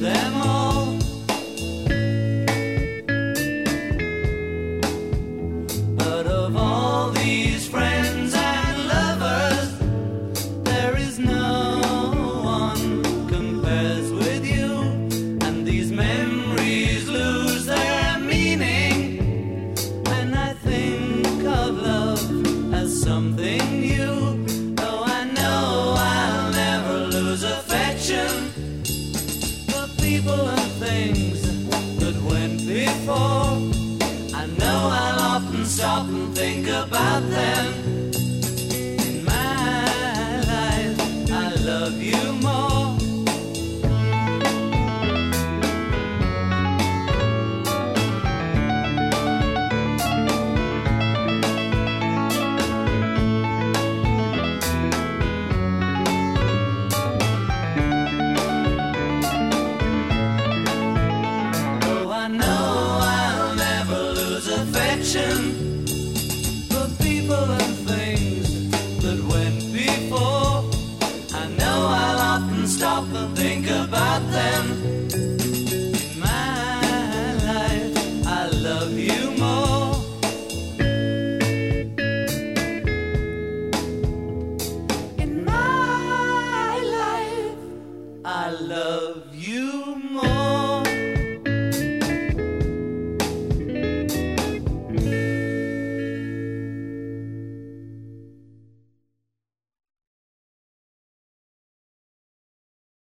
them all. But of all these friends and lovers, there is no one compares with you. And these memories lose their meaning when I think of love as something new. Though I know I'll never lose affection for people and things that went before. I know I'll often stop and think about them. In my life, I love you more. Though I know I'll never lose affection for people and things that went before. I know I'll often stop and think about them. In my life, I love you more. In my life, I love you more.